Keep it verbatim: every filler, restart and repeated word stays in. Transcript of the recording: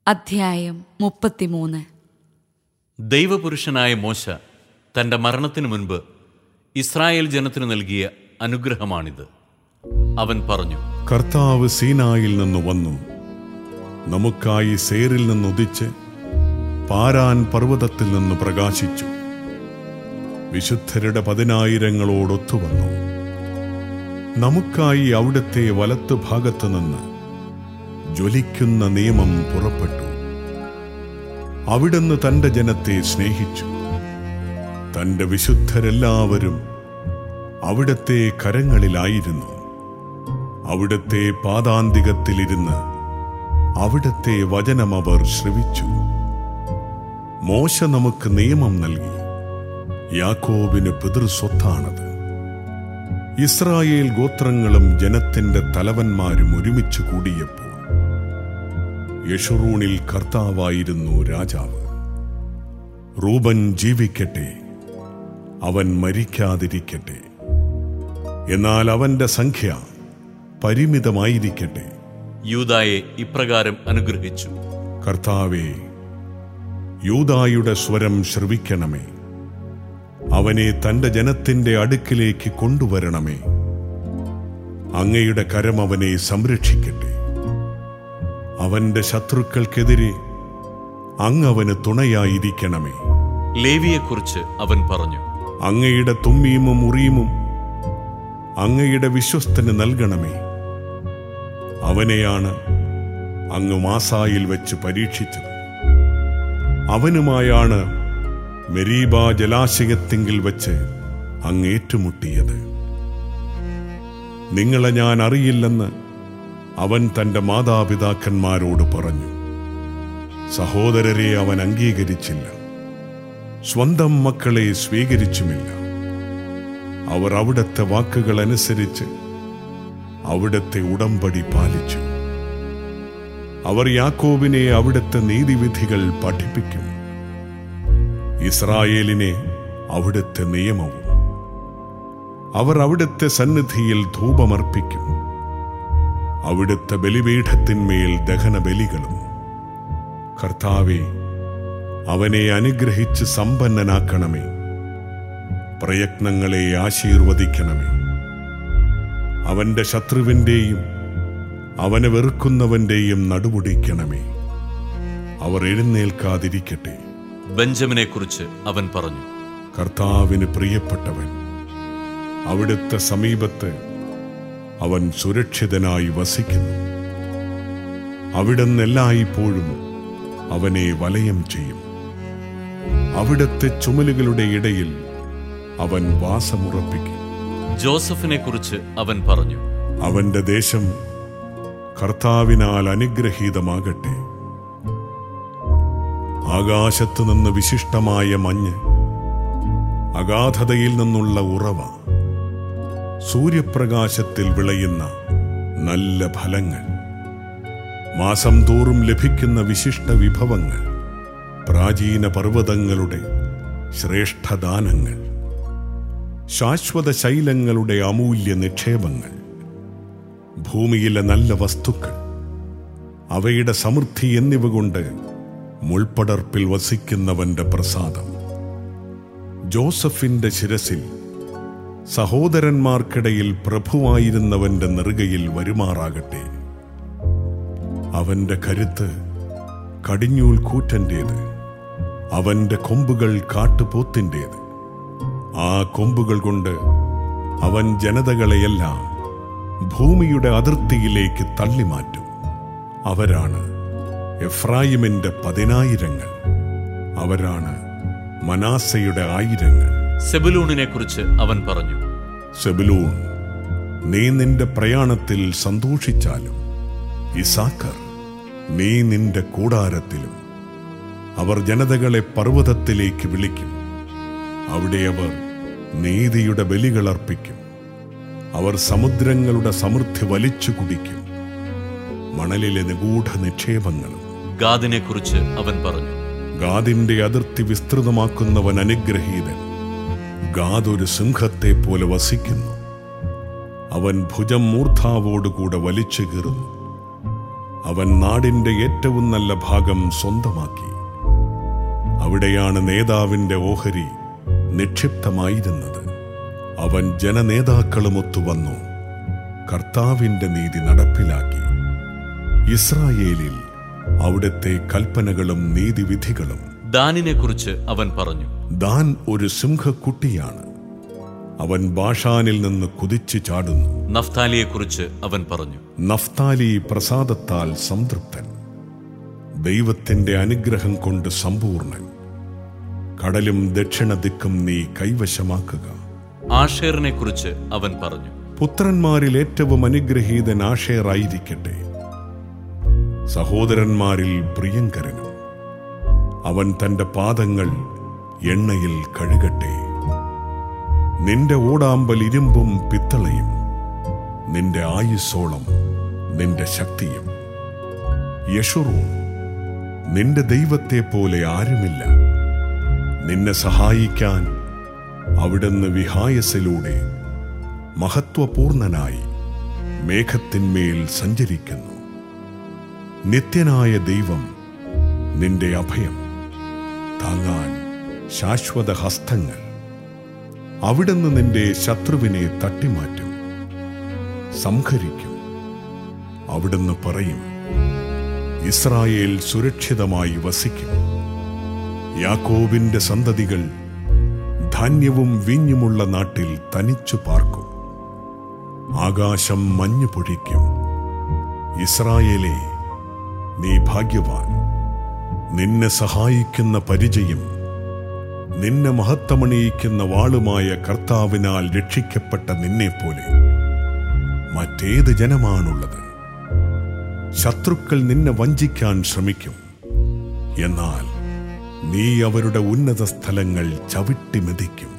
അധ്യായം മുപ്പത്തിമൂന്ന്. ദൈവപുരുഷനായ മോശ തൻ്റെ മരണത്തിനു മുൻപ് ഇസ്രായേൽ ജനത്തിനു നൽകിയ അനുഗ്രഹമാണിത്. അവൻ പറഞ്ഞു, കർത്താവ് സീനായിൽ നിന്ന് വന്നു, നമുക്കായി സേറിൽ നിന്നുദിച്ച് പാരാൻ പർവ്വതത്തിൽ നിന്ന് പ്രകാശിച്ചു. വിശുദ്ധരുടെ പതിനായിരങ്ങളോടൊത്തുവന്നു. നമുക്കായി അവിടുത്തെ വലത്തു ഭാഗത്തു നിന്ന് ജ്വലിക്കുന്ന നിയമം പുറപ്പെട്ടു. അവിടുന്ന് തന്റെ ജനത്തെ സ്നേഹിച്ചു. തന്റെ വിശുദ്ധരെല്ലാവരും അവിടുത്തെ കരങ്ങളിലായിരുന്നു. അവിടുത്തെ പാദാന്തികത്തിലിരുന്ന് അവിടുത്തെ വചനം അവർ ശ്രവിച്ചു. മോശ നമുക്ക് നിയമം നൽകി. യാക്കോബിന് പിതൃസ്വത്താണത്. ഇസ്രായേൽ ഗോത്രങ്ങളും ജനത്തിന്റെ തലവന്മാരും ഒരുമിച്ച് കൂടിയപ്പോൾ യെശുറൂണിൽ കർത്താവായിരുന്നു രാജാവ്. റൂബൻ ജീവിക്കട്ടെ, അവൻ മരിക്കാതിരിക്കട്ടെ. എന്നാൽ അവന്റെ സംഖ്യ പരിമിതമായിരിക്കട്ടെ. യൂദായെ ഇപ്രകാരം അനുഗ്രഹിച്ചു: കർത്താവേ, യൂദായുടെ സ്വരം ശ്രവിക്കണമേ. അവനെ തന്റെ ജനത്തിന്റെ അടുക്കിലേക്ക് കൊണ്ടുവരണമേ. അങ്ങയുടെ കരം അവനെ സംരക്ഷിക്കട്ടെ. അവന്റെ ശത്രുക്കൾക്കെതിരെ അങ്ങ് അവന് തുണയായിരിക്കണമേ. ലേവിയെക്കുറിച്ച് അവൻ പറഞ്ഞു, അങ്ങയുടെ തുമ്മീമും ഉറീമും അങ്ങയുടെ വിശ്വസ്തന് നൽകണമേ. അവനെയാണ് അങ്ങ് മാസായിൽ വെച്ച് പരീക്ഷിച്ചത്. അവനുമായാണ് മെരീബാ ജലാശയത്തിങ്കിൽ വെച്ച് അങ്ങ് ഏറ്റുമുട്ടിയത്. നിങ്ങളെ ഞാൻ അറിയില്ലെന്ന് അവൻ തന്റെ മാതാപിതാക്കന്മാരോട് പറഞ്ഞു. സഹോദരരെ അവൻ അംഗീകരിച്ചില്ല, സ്വന്തം മക്കളെ സ്വീകരിച്ചുമില്ല. അവർ അവിടുത്തെ വാക്കുകൾ അനുസരിച്ച് അവിടുത്തെ ഉടമ്പടി പാലിച്ചു. അവർ യാക്കോബിനെ അവിടുത്തെ നീതിവിധികൾ പഠിപ്പിക്കും, ഇസ്രായേലിനെ അവിടുത്തെ നിയമവും. അവർ അവിടുത്തെ സന്നിധിയിൽ ധൂപമർപ്പിക്കും, അവിടുത്തെ ബലിപീഠത്തിന്മേൽ ദഹനബലികളും. കർത്താവേ, അവനെ അനുഗ്രഹിച്ച് സമ്പന്നനാക്കണമേ. പ്രയത്നങ്ങളെ ആശീർവദിക്കണമേ. അവന്റെ ശത്രുവിന്റെയും അവനെ വെറുക്കുന്നവന്റെയും നടുമുടിക്കണമേ. അവർ എഴുന്നേൽക്കാതിരിക്കട്ടെ. ബെഞ്ചമിനെ കുറിച്ച് അവൻ പറഞ്ഞു, കർത്താവിന് പ്രിയപ്പെട്ടവൻ, അവിടുത്തെ സമീപത്ത് അവൻ സുരക്ഷിതനായി വസിക്കുന്നു. അവിടുന്ന് എല്ലായ്പ്പോഴും അവനെ വലയം ചെയ്യും. അവിടുത്തെ ചുമലുകളുടെ ഇടയിൽ അവൻ വാസമുറപ്പിക്കും. ജോസഫിനെ കുറിച്ച് അവൻ പറഞ്ഞു, അവന്റെ ദേശം കർത്താവിനാൽ അനുഗ്രഹീതമാകട്ടെ. ആകാശത്തു നിന്ന് വിശിഷ്ടമായ മഞ്ഞ്, അഗാധതയിൽ നിന്നുള്ള ഉറവ, സൂര്യപ്രകാശത്തിൽ വിളയുന്ന നല്ല ഫലങ്ങൾ, മാസം തോറും ലഭിക്കുന്ന വിശിഷ്ട വിഭവങ്ങൾ, പ്രാചീന പർവ്വതങ്ങളുടെ ശ്രേഷ്ഠദാനങ്ങൾ, ശാശ്വത ശൈലങ്ങളുടെ അമൂല്യ നിക്ഷേപങ്ങൾ, ഭൂമിയിലെ നല്ല വസ്തുക്കൾ, അവയുടെ സമൃദ്ധി എന്നിവ കൊണ്ട് മുൾപ്പടർപ്പിൽ വസിക്കുന്നവന്റെ പ്രസാദം. ജോസഫിന്റെ ശിരസിൽ സഹോദരന്മാർക്കിടയിൽ പ്രഭുവായിരുന്നവന്റെ നെറുകയിൽ വരുമാറാകട്ടെ. അവന്റെ കരുത്ത് കടിഞ്ഞൂൽ കൂറ്റന്റേത്, അവന്റെ കൊമ്പുകൾ കാട്ടുപോത്തിൻ്റേത്. ആ കൊമ്പുകൾ കൊണ്ട് അവൻ ജനതകളെയെല്ലാം ഭൂമിയുടെ അതിർത്തിയിലേക്ക് തള്ളിമാറ്റും. അവരാണ് എഫ്രായിമിന്റെ പതിനായിരങ്ങൾ, അവരാണ് മനാസയുടെ ആയിരങ്ങൾ. സെബുലൂണിനെ കുറിച്ച് അവൻ പറഞ്ഞു, സെബുലൂൺ, നീ നിന്റെ പ്രയാണത്തിൽ സന്തോഷിച്ചാലും, ഇസാക്കർ, നീ നിന്റെ കൂടാരത്തിലും. അവർ ജനതകളെ പർവ്വതത്തിലേക്ക് വിളിക്കും. അവിടെ അവർ നീതിയുടെ ബലികളർപ്പിക്കും. അവർ സമുദ്രങ്ങളുടെ സമൃദ്ധി വലിച്ചു കുടിക്കും, മണലിലെ നിഗൂഢ നിക്ഷേപങ്ങളും. ഗാദിനെ കുറിച്ച് അവൻ പറഞ്ഞു, ഗാദിന്റെ അതിർത്തി വിസ്തൃതമാക്കുന്നവൻ അനുഗ്രഹീതൻ. ഗാദ് ഒരു സിംഹത്തെ പോലെ വസിക്കുന്നു. അവൻ ഭുജം മൂർധാവോടുകൂടെ വലിച്ചു കീറുന്നു. അവൻ നാടിന്റെ ഏറ്റവും നല്ല ഭാഗം സ്വന്തമാക്കി. അവിടെയാണ് നേതാവിന്റെ ഓഹരി നിക്ഷിപ്തമായിരുന്നത്. അവൻ ജനനേതാക്കളുമൊത്തു വന്നു കർത്താവിന്റെ നീതി നടപ്പിലാക്കി. ഇസ്രായേലിൽ അവിടുത്തെ കൽപ്പനകളും നീതിവിധികളും. ദാനിനെ കുറിച്ച് അവൻ പറഞ്ഞു, ദാൻ ഒരു സിംഹക്കുട്ടിയാണ്, അവൻ ബാഷാനിൽ നിന്ന് കുതിച്ചു ചാടുന്നു. നഫ്താലിയെ കുറിച്ച് അവൻ പറഞ്ഞു, നഫ്താലി പ്രസാദത്താൽ സംതൃപ്തൻ, ദൈവത്തിന്റെ അനുഗ്രഹം കൊണ്ട് സമ്പൂർണൻ. കടലും ദക്ഷിണ ദിക്കും നീ കൈവശമാക്കുക. ആഷേറിനെ കുറിച്ച് അവൻ പറഞ്ഞു, പുത്രന്മാരിൽ ഏറ്റവും അനുഗ്രഹീതൻ ആഷേറായിരിക്കട്ടെ, സഹോദരന്മാരിൽ പ്രിയങ്കരനും. അവൻ തന്റെ പാദങ്ങൾ എണ്ണയിൽ കഴുകട്ടെ. നിന്റെ ഓടാമ്പൽ ഇരുമ്പും പിത്തളയും, നിന്റെ ആയുസ്സോളം നിന്റെ ശക്തിയും. യശുറൂൻ, നിന്റെ ദൈവത്തെ പോലെ ആരുമില്ല. നിന്നെ സഹായിക്കാൻ അവിടുന്ന് വിഹായസിലൂടെ മഹത്വപൂർണനായി മേഘത്തിന്മേൽ സഞ്ചരിക്കുന്നു. നിത്യനായ ദൈവം നിന്റെ അഭയം, താങ്ങാൻ ശാശ്വത ഹസ്തങ്ങൾ. അവിടുന്ന് നിന്റെ ശത്രുവിനെ തട്ടിമാറ്റും, സംഹരിക്കും. അവിടുന്ന് പറയും, ഇസ്രായേൽ സുരക്ഷിതമായി വസിക്കും. യാക്കോബിന്റെ സന്തതികൾ ധാന്യവും വീഞ്ഞുമുള്ള നാട്ടിൽ തനിച്ചു പാർക്കും. ആകാശം മഞ്ഞു പൊഴിക്കും. ഇസ്രായേലേ, നീ ഭാഗ്യവാൻ. നിന്നെ സഹായിക്കുന്ന പരിചയം, നിന്നെ മഹത്വമണിയിക്കുന്ന വാളുമായ കർത്താവിനാൽ രക്ഷിക്കപ്പെട്ട നിന്നെപ്പോലെ മറ്റേത് ജനമാണുള്ളത്? ശത്രുക്കൾ നിന്നെ വഞ്ചിക്കാൻ ശ്രമിക്കും, എന്നാൽ നീ അവരുടെ ഉന്നത സ്ഥലങ്ങൾ ചവിട്ടി മെതിക്കും.